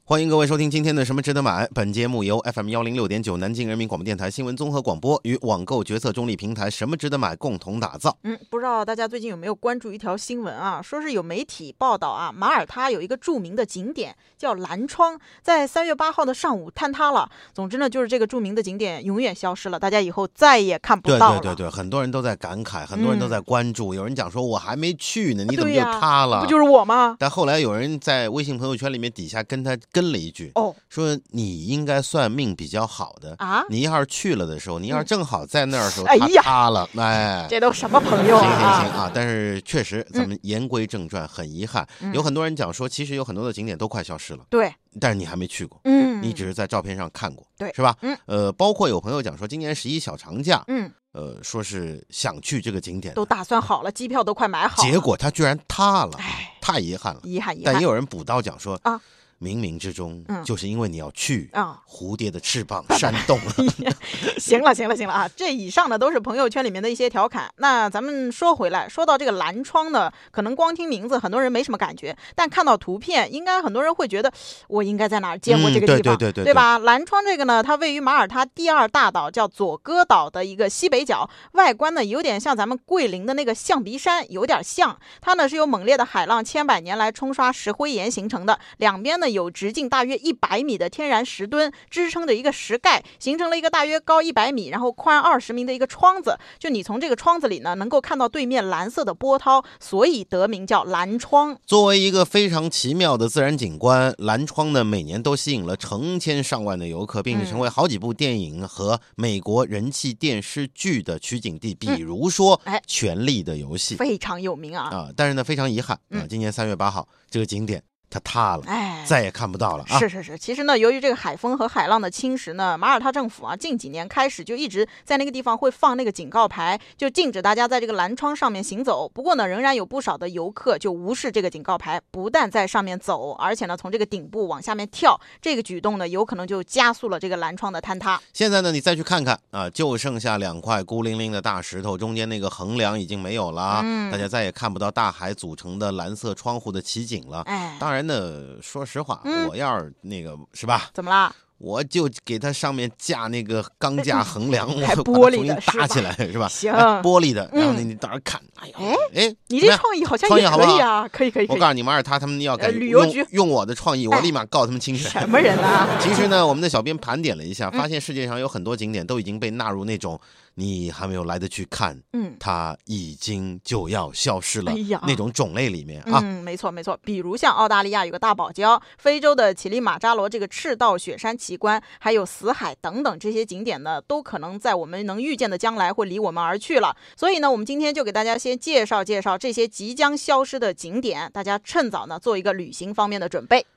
欢迎各位收听今天的什么值得买。本节目由 FM106.9 南京人民广播电台新闻综合广播与网购决策中立平台什么值得买共同打造。 不知道大家最近有没有关注一条新闻啊？说是有媒体报道啊，马耳他有一个著名的景点叫蓝窗，在3月8号的上午坍塌了。总之呢，就是这个著名的景点永远消失了，大家以后再也看不到了。 对，很多人都在感慨，很多人都在关注。有人讲说我还没去呢，你怎么就塌了？ 不就是我吗？ 但后来有人在微信朋友圈里面底下跟他跟了一句，说你应该算命比较好的啊！你要是去了的时候，你要是正好在那儿的时候，它塌了， 这都什么朋友啊？ 行啊！但是确实，咱们言归正传，很遗憾，有很多人讲说，其实有很多的景点都快消失了， 对， 但是你还没去过，你只是在照片上看过， 对， 是吧？包括有朋友讲说，今年11小长假，说是想去这个景点， 都打算好了，机票都快买好了， 结果它居然塌了，太遗憾了， 遗憾。 但也有人补刀讲说啊。冥冥之中，就是因为你要去蝴蝶的翅膀扇动了。 行了啊！这以上呢都是朋友圈里面的一些调侃。那咱们说回来，说到这个蓝窗呢，可能光听名字很多人没什么感觉，但看到图片，应该很多人会觉得我应该在哪儿见过这个地方，对吧？蓝窗这个呢，它位于马耳他第二大岛叫佐哥岛的一个西北角，外观呢有点像咱们桂林的那个象鼻山，有点像。它呢是由猛烈的海浪千百年来冲刷石灰岩形成的，两边呢有直径大约100米的天然石墩支撑着一个石盖，形成了一个大约高100米，然后宽20米的一个窗子。就你从这个窗子里呢，能够看到对面蓝色的波涛，所以得名叫蓝窗。 作为一个非常奇妙的自然景观，蓝窗呢每年都吸引了成千上万的游客，并且成为好几部电影和美国人气电视剧的取景地，比如说《权力的游戏》， 非常有名啊。 但是呢，非常遗憾今年3月8号这个景点它塌了，再也看不到了啊！ 是。其实呢，由于这个海风和海浪的侵蚀呢，马耳他政府啊，近几年开始就一直在那个地方会放那个警告牌，就禁止大家在这个蓝窗上面行走。不过呢，仍然有不少的游客就无视这个警告牌，不但在上面走，而且呢，从这个顶部往下面跳。这个举动呢，有可能就加速了这个蓝窗的坍塌。 现在呢，你再去看看啊，就剩下2块孤零零的大石头，中间那个横梁已经没有了，大家再也看不到大海组成的蓝色窗户的奇景了。当然呢，说实话，我要是那个是吧？ 怎么啦？ 我就给它上面架那个钢架横梁，我玻璃的搭起来是吧？ 行， 玻璃的，然后你到时候看， 你这创意好像也可以啊，可以。 我告诉你，马耳他他们要改旅游局用我的创意，我立马告他们侵权。 什么人啊？ 其实呢，我们的小编盘点了一下，发现世界上有很多景点都已经被纳入那种你还没有来得去看，它已经就要消失了那种种类里面啊。 没错。比如像澳大利亚有个大堡礁，非洲的乞力马扎罗这个赤道雪山奇观，还有死海等等这些景点呢，都可能在我们能预见的将来会离我们而去了。所以呢，我们今天就给大家先介绍这些即将消失的景点，大家趁早呢做一个旅行方面的准备。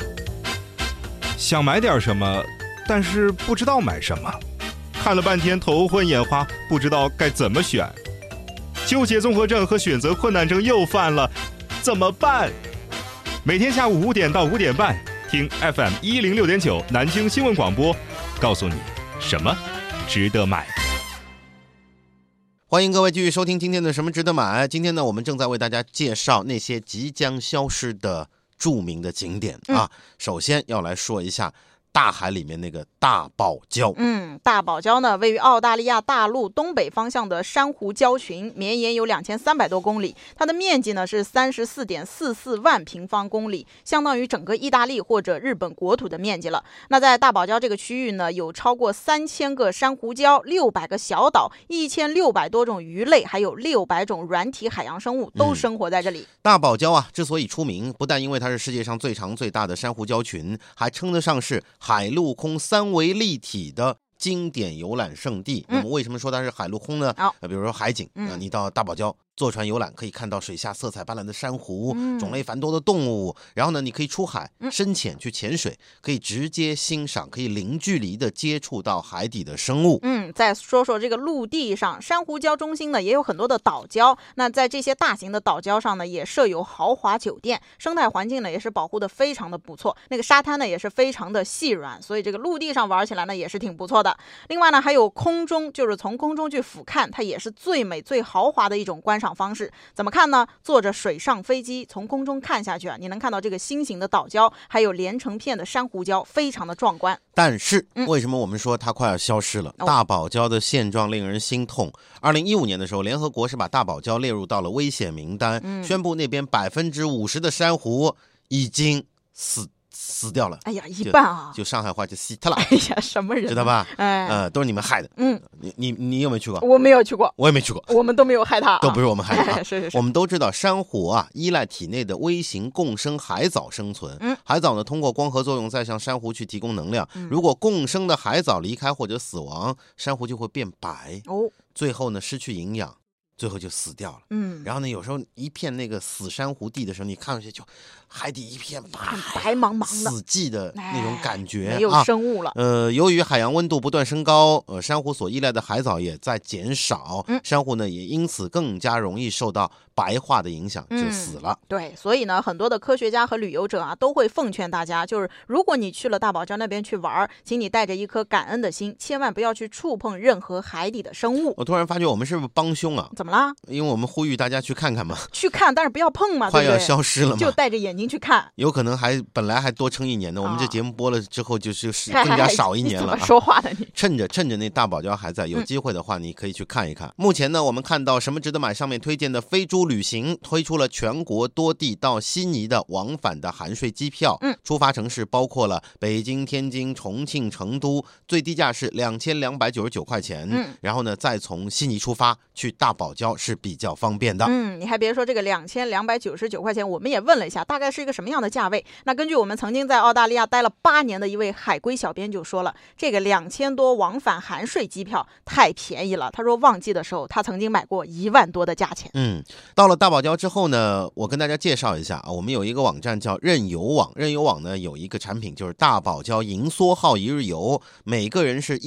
想买点什么，但是不知道买什么，看了半天头昏眼花，不知道该怎么选，纠结综合症和选择困难症又犯了，怎么办？每天下午5点到5点半，听 FM106.9 南京新闻广播，告诉你什么值得买。 欢迎各位继续收听今天的什么值得买。今天呢，我们正在为大家介绍那些即将消失的著名的景点啊。首先要来说一下大海里面那个大堡礁。 大堡礁呢，位于澳大利亚大陆东北方向的珊瑚礁群，绵延有2300多公里，它的面积呢是34.44万平方公里，相当于整个意大利或者日本国土的面积了。那在大堡礁这个区域呢，有超过3000个珊瑚礁，600个小岛，1600多种鱼类，还有600种软体海洋生物都生活在这里。 大堡礁啊，之所以出名，不但因为它是世界上最长最大的珊瑚礁群，还称得上是海陆空3维立体的经典游览胜地。那么为什么说它是海陆空呢？比如说海景，你到大堡礁坐船游览，可以看到水下色彩斑斓的珊瑚，种类繁多的动物。然后呢，你可以出海深潜去潜水，可以直接欣赏，可以零距离的接触到海底的生物。 再说说这个陆地上，珊瑚礁中心呢也有很多的岛礁。那在这些大型的岛礁上呢，也设有豪华酒店，生态环境呢也是保护的非常的不错。那个沙滩呢也是非常的细软，所以这个陆地上玩起来呢也是挺不错的。另外呢，还有空中，就是从空中去俯瞰，它也是最美最豪华的一种观赏赏方式。怎么看呢？坐着水上飞机从空中看下去啊，你能看到这个心形的岛礁，还有连成片的珊瑚礁，非常的壮观。 但是为什么我们说它快要消失了？大堡礁的现状令人心痛。2015年的时候，联合国是把大堡礁列入到了危险名单，宣布那边50%的珊瑚已经死掉了。 哎呀，一半啊！ 就上海话就死特了。 哎呀，什么人？ 知道吧？都是你们害的。你有没有去过？我没有去过， 我也没去过。 我们都没有害他， 都不是我们害的。 是。 我们都知道，珊瑚啊依赖体内的微型共生海藻生存。海藻呢通过光合作用再向珊瑚去提供能量。如果共生的海藻离开或者死亡，珊瑚就会变白。最后呢失去营养。最后就死掉了。然后呢，有时候一片那个死珊瑚地的时候，你看上去就海底一片白茫茫的、 死寂的那种感觉， 没有生物了。 由于海洋温度不断升高，珊瑚所依赖的海藻也在减少，珊瑚呢也因此更加容易受到白化的影响，就死了。 对，所以呢，很多的科学家和旅游者啊，都会奉劝大家，就是如果你去了大堡礁那边去玩，请你带着一颗感恩的心，千万不要去触碰任何海底的生物。 我突然发觉我们是不是帮凶啊？ 怎么啦？ 因为我们呼吁大家去看看嘛， 去看，但是不要碰嘛， 快要消失了嘛， 就带着眼睛去看， 有可能本来还多撑1年呢。我们这节目播了之后，就是更加少1年了。 怎么说话的你？ 趁着那大堡礁还在，有机会的话，你可以去看一看。目前呢，我们看到什么值得买上面推荐的飞猪旅行推出了全国多地到悉尼的往返的含税机票，出发城市包括了北京、天津、重庆、成都，最低价是2299块钱。然后呢，再从悉尼出发去大堡礁是比较方便的。 你还别说，这个2299块钱，我们也问了一下，大概是一个什么样的价位？那根据我们曾经在澳大利亚待了8年的一位海归小编就说了，这个2000多往返含税机票太便宜了。他说旺季的时候，他曾经买过1万多的价钱。 到了大堡礁之后呢，我跟大家介绍一下啊，我们有一个网站叫任游网，任游网呢有一个产品就是大堡礁银梭号一日游，每个人是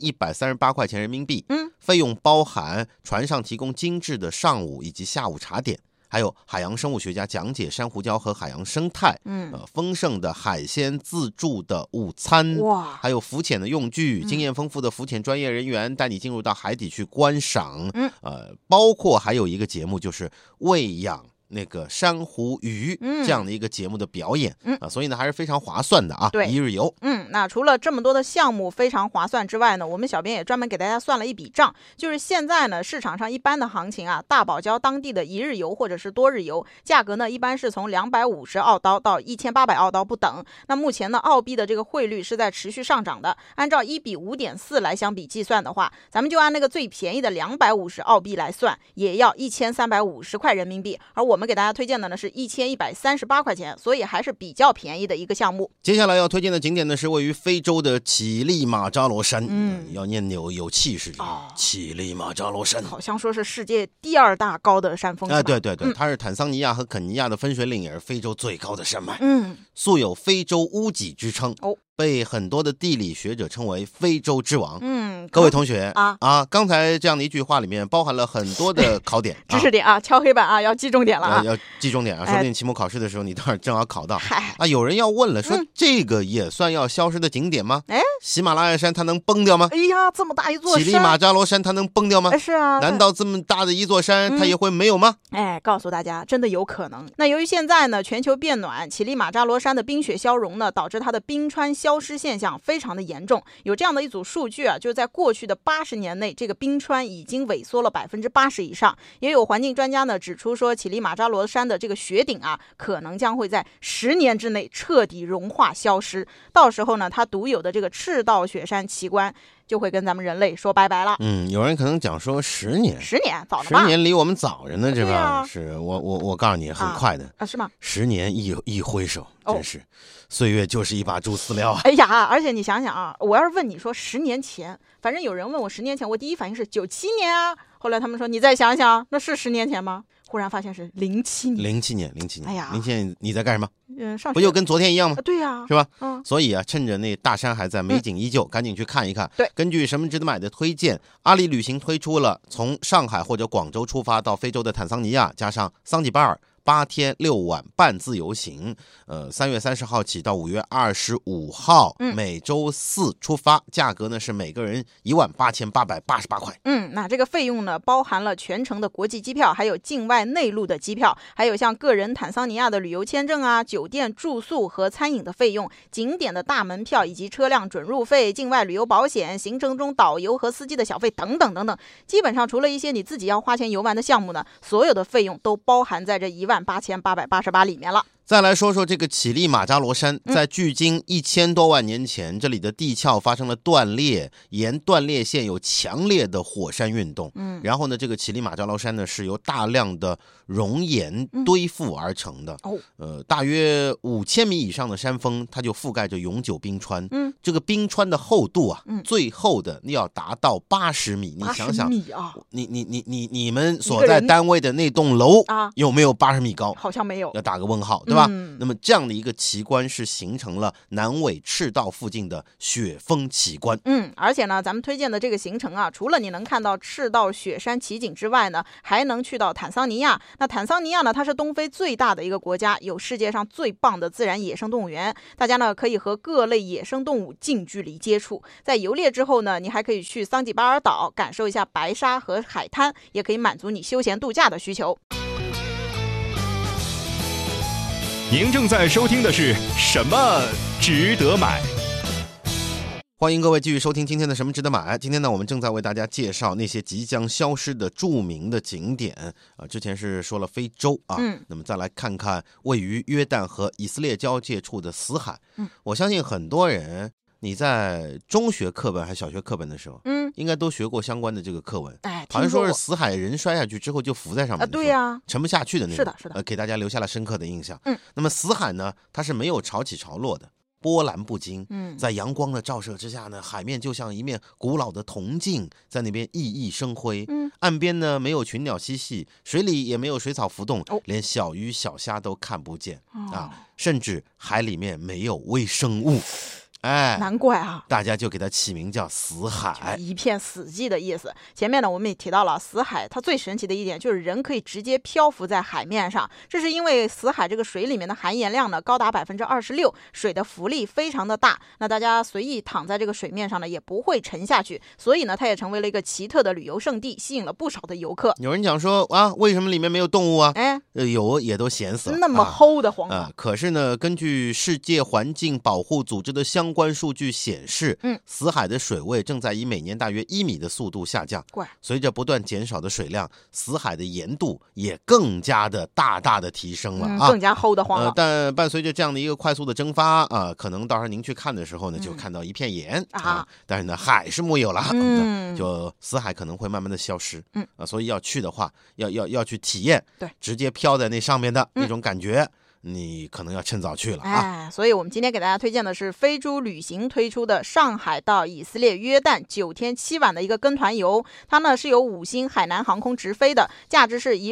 1138块钱人民币。费用包含船上提供精致的上午以及下午茶点，还有海洋生物学家讲解珊瑚礁和海洋生态，丰盛的海鲜自助的午餐，还有浮潜的用具，经验丰富的浮潜专业人员带你进入到海底去观赏，包括还有一个节目就是喂养那个珊瑚鱼这样的一个节目的表演，所以呢还是非常划算的啊。 对， 一日游。 那除了这么多的项目非常划算之外呢，我们小编也专门给大家算了一笔账，就是现在呢市场上一般的行情啊，大堡礁当地的一日游或者是多日游，价格呢一般是从250澳刀到1800澳刀不等。那目前呢澳币的这个汇率是在持续上涨的，按照1比5.4来相比计算的话，咱们就按那个最便宜的250澳币来算，也要1350块人民币，而我们给大家推荐的呢是1138块钱，所以还是比较便宜的一个项目。 接下来要推荐的景点呢是位于非洲的乞力马扎罗山，要念有气势，乞力马扎罗山好像说是世界第2大高的山峰。 对，它是坦桑尼亚和肯尼亚的分水岭，也是非洲最高的山脉。素有非洲屋脊之称，被很多的地理学者称为非洲之王。各位同学刚才这样的一句话里面包含了很多的考点知识点啊，敲黑板啊，要记重点了要记重点啊，说不定期末考试的时候你正好考到。有人要问了，说这个也算要消失的景点吗？喜马拉雅山它能崩掉吗？ 哎呀，这么大一座山， 乞力马扎罗山它能崩掉吗？ 是啊， 难道这么大的一座山它也会没有吗？ 告诉大家，真的有可能。那由于现在呢全球变暖，乞力马扎罗山的冰雪消融呢，导致它的冰川消失现象非常的严重。有这样的一组数据啊，就是在过去的80年内，这个冰川已经萎缩了80%以上。也有环境专家呢指出说，乞力马扎罗山的这个雪顶啊，可能将会在10年之内彻底融化消失。到时候呢，它独有的这个赤道雪山奇观就会跟咱们人类说拜拜了。 有人可能讲说10年早了吧？10 年离我们早着呢，这吧？是我告诉你，很快的是吗 ？10年一挥手，真是岁月就是一把猪饲料啊！ 哎呀，而且你想想啊，我要是问你说10年前，反正有人问我10年前，我第一反应是97年啊。后来他们说你再想想，那是10年前吗？忽然发现是07年。07 年。 哎呀 ，07年你在干什么？ 上学不就跟昨天一样吗？ 对呀， 是吧？所以啊，趁着那大山还在，美景依旧，赶紧去看一看。 对， 根据什么值得买的推荐，阿里旅行推出了从上海或者广州出发到非洲的坦桑尼亚，加上桑吉巴尔、 8天6晚半自由行。3月30号起到5月25号，每周4出发，价格呢是每个人18888块。 那这个费用呢，包含了全程的国际机票，还有境外内陆的机票，还有像个人坦桑尼亚的旅游签证啊、酒店住宿和餐饮的费用、景点的大门票以及车辆准入费、境外旅游保险、行程中导游和司机的小费等等等等。基本上除了一些你自己要花钱游玩的项目呢，所有的费用都包含在这18888里面了。 再来说说这个乞力马扎罗山，在距今1000多万年前，这里的地壳发生了断裂，沿断裂线有强烈的火山运动。然后呢，这个乞力马扎罗山呢是由大量的熔岩堆覆而成的。大约5000米以上的山峰，它就覆盖着永久冰川。这个冰川的厚度啊，最厚的要达到80米。你想想，你们所在单位的那栋楼有没有80米高？ 好像没有， 要打个问号，对吧？那么这样的一个奇观是形成了南纬赤道附近的雪峰奇观。 而且呢，咱们推荐的这个行程啊，除了你能看到赤道雪山奇景之外呢，还能去到坦桑尼亚。那坦桑尼亚呢，它是东非最大的一个国家，有世界上最棒的自然野生动物园。大家呢可以和各类野生动物近距离接触。在游猎之后呢，你还可以去桑吉巴尔岛感受一下白沙和海滩，也可以满足你休闲度假的需求。 您正在收听的是什么值得买？ 欢迎各位继续收听今天的什么值得买。今天呢，我们正在为大家介绍那些即将消失的著名的景点之前是说了非洲啊，那么再来看看位于约旦和以色列交界处的死海。我相信很多人你在中学课本还是小学课本的时候，应该都学过相关的这个课文。好像说是死海人摔下去之后就浮在上面的， 对呀， 沉不下去的那种。 是的， 给大家留下了深刻的印象。那么死海呢，它是没有潮起潮落的，波澜不惊。在阳光的照射之下呢，海面就像一面古老的铜镜，在那边熠熠生辉。岸边呢没有群鸟嬉戏，水里也没有水草浮动，连小鱼小虾都看不见甚至海里面没有微生物。 难怪啊， 大家就给它起名叫死海， 一片死寂的意思。前面呢我们也提到了，死海它最神奇的一点就是人可以直接漂浮在海面上，这是因为死海这个水里面的含盐量呢高达26%，水的浮力非常的大，那大家随意躺在这个水面上呢也不会沉下去，所以呢它也成为了一个奇特的旅游胜地，吸引了不少的游客。 有人讲说为什么里面没有动物啊？有也都咸死了， 那么齁的慌可是呢，根据世界环境保护组织的相关数据显示，死海的水位正在以每年大约1米的速度下降。随着不断减少的水量，死海的盐度也更加的大大的提升了更加齁的慌了。 但伴随着这样的一个快速的蒸发可能到时候您去看的时候呢，就看到一片盐但是呢海是没有了，就死海可能会慢慢的消失。所以要去的话，要去体验，直接飘在那上面的那种感觉。你可能要趁早去了所以我们今天给大家推荐的是飞猪旅行推出的上海到以色列约旦9天7晚的一个跟团游，它呢是由5星海南航空直飞的，价值是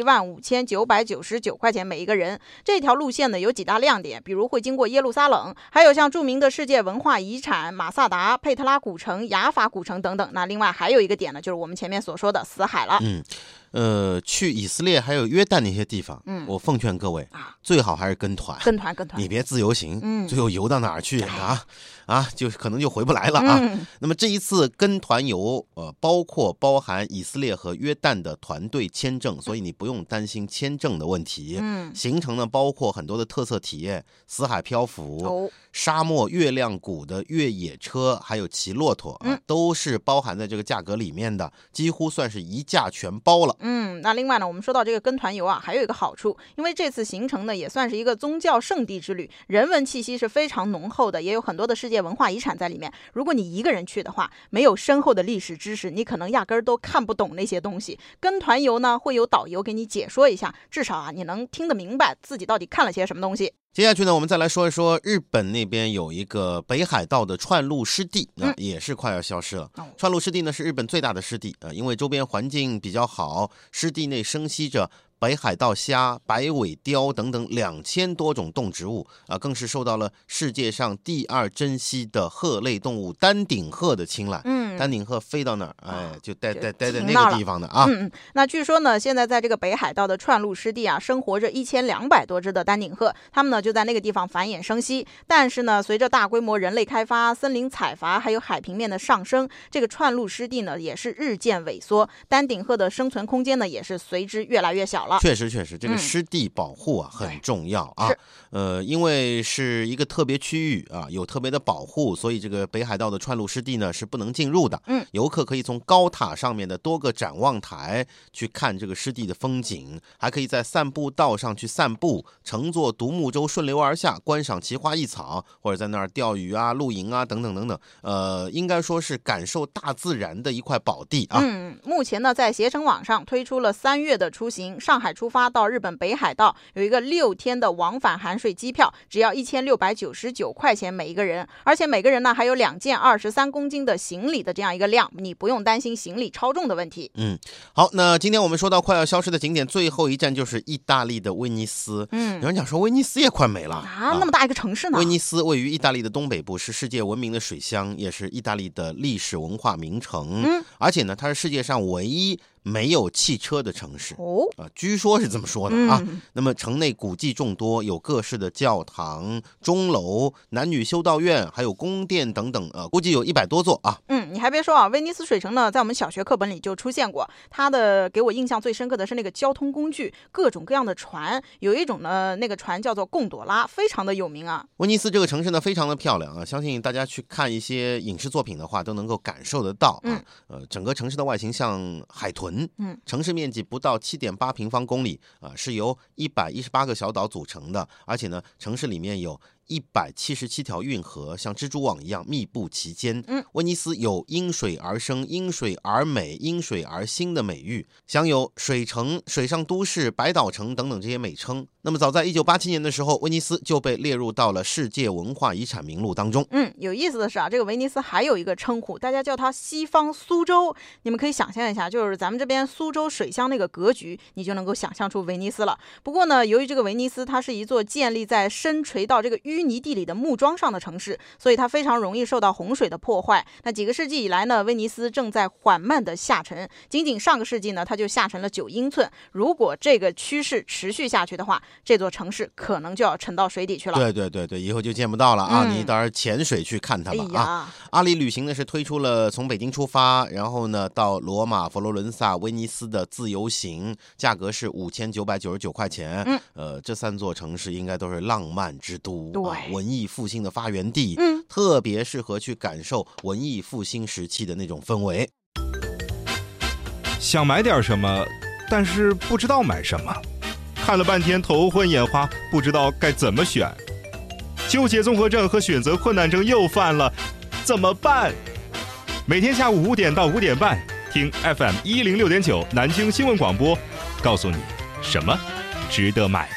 15999块钱每一个人。这条路线呢有几大亮点，比如会经过耶路撒冷，还有像著名的世界文化遗产马萨达、佩特拉古城、雅法古城等等。那另外还有一个点呢，就是我们前面所说的死海了。 去以色列还有约旦那些地方，我奉劝各位最好还是跟团，你别自由行，最后游到哪儿去就可能就回不来了那么这一次跟团游包含以色列和约旦的团队签证，所以你不用担心签证的问题。行程呢包括很多的特色体验，死海漂浮、沙漠月亮谷的越野车，还有骑骆驼都是包含在这个价格里面的，几乎算是一价全包了。 那另外呢，我们说到这个跟团游还有一个好处，因为这次行程呢也算是一个宗教圣地之旅，人文气息是非常浓厚的，也有很多的世界文化遗产在里面。如果你一个人去的话，没有深厚的历史知识，你可能压根儿都看不懂那些东西。跟团游呢，会有导游给你解说一下，至少你能听得明白自己到底看了些什么东西。 接下去呢，我们再来说一说日本那边有一个北海道的串路湿地，也是快要消失了。串路湿地呢是日本最大的湿地因为周边环境比较好，湿地内生息着北海道虾、白尾雕等等2000多种动植物更是受到了世界上第2珍稀的鹤类动物丹顶鹤的青睐。 丹顶鹤飞到那儿，就待在那个地方的啊。 那据说呢，现在在这个北海道的串路湿地啊，生活着1200多只的丹顶鹤，它们呢就在那个地方繁衍生息。但是呢，随着大规模人类开发、森林采伐，还有海平面的上升，这个串路湿地呢也是日渐萎缩，丹顶鹤的生存空间呢也是随之越来越小了。 确实，这个湿地保护啊很重要啊。因为是一个特别区域啊，有特别的保护，所以这个北海道的串路湿地呢是不能进入的。游客可以从高塔上面的多个展望台去看这个湿地的风景，还可以在散步道上去散步，乘坐独木舟顺流而下，观赏奇花异草，或者在那儿钓鱼啊、露营啊等等等等。应该说是感受大自然的一块宝地啊。 目前呢，在携程网上推出了3月的出行，上海出发到日本北海道，有一个6天的往返含税机票，只要1699块钱每一个人，而且每个人呢还有2件23公斤的行李的这样一个量，你不用担心行李超重的问题。 好，那今天我们说到快要消失的景点，最后一站就是意大利的威尼斯。有人讲说威尼斯也快没了啊，那么大一个城市呢？ 威尼斯位于意大利的东北部，是世界闻名的水乡，也是意大利的历史文化名城。而且呢，它是世界上唯一没有汽车的城市据说是这么说的啊。那么城内古迹众多，有各式的教堂、钟楼、男女修道院，还有宫殿等等，估计有100多座啊。 你还别说啊，威尼斯水城呢，在我们小学课本里就出现过。它的给我印象最深刻的是那个交通工具，各种各样的船，有一种呢，那个船叫做贡朵拉，非常的有名啊。 威尼斯这个城市呢，非常的漂亮啊，相信大家去看一些影视作品的话，都能够感受得到啊。整个城市的外形像海豚，城市面积不到7.8平方公里啊，是由118个小岛组成的，而且呢，城市里面有177条运河，像蜘蛛网一样密布其间。威尼斯有因水而生、因水而美、因水而兴的美誉，享有水城、水上都市、百岛城等等这些美称。那么早在1987年的时候，威尼斯就被列入到了世界文化遗产名录当中。 有意思的是啊，这个威尼斯还有一个称呼，大家叫它西方苏州。你们可以想象一下，就是咱们这边苏州水乡那个格局，你就能够想象出威尼斯了。不过呢，由于这个威尼斯它是一座建立在深垂到这个淤泥地里的木桩上的城市，所以它非常容易受到洪水的破坏。那几个世纪以来呢，威尼斯正在缓慢的下沉，仅上个世纪呢，它就下沉了9英寸。如果这个趋势持续下去的话，这座城市可能就要沉到水底去了。 对，以后就见不到了啊！你到时候潜水去看它吧啊！阿里旅行呢是推出了从北京出发，然后呢到罗马、佛罗伦萨、威尼斯的自由行，价格是5999块钱。这3座城市应该都是浪漫之都，文艺复兴的发源地，特别适合去感受文艺复兴时期的那种氛围。 想买点什么，但是不知道买什么，看了半天头昏眼花，不知道该怎么选，纠结综合症和选择困难症又犯了，怎么办？每天下午5点到5点半，听 FM 106.9南京新闻广播，告诉你什么值得买。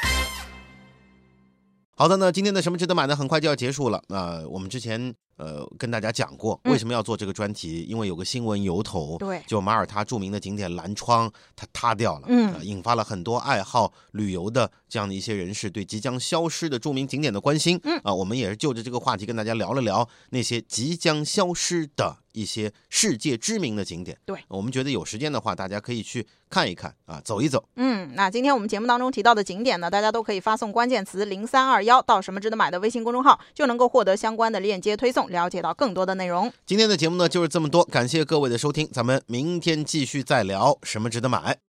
好的，那今天的什么值得买呢？很快就要结束了。我们之前跟大家讲过为什么要做这个专题，因为有个新闻由头，就马耳他著名的景点蓝窗它塌掉了，引发了很多爱好旅游的这样的一些人士对即将消失的著名景点的关心。我们也是就着这个话题跟大家聊了聊那些即将消失的一些世界知名的景点。我们觉得有时间的话，大家可以去看一看啊，走一走。 那今天我们节目当中提到的景点呢，大家都可以发送关键词0321到什么值得买的微信公众号，就能够获得相关的链接推送，了解到更多的内容。 今天的节目呢就是这么多，感谢各位的收听，咱们明天继续再聊什么值得买。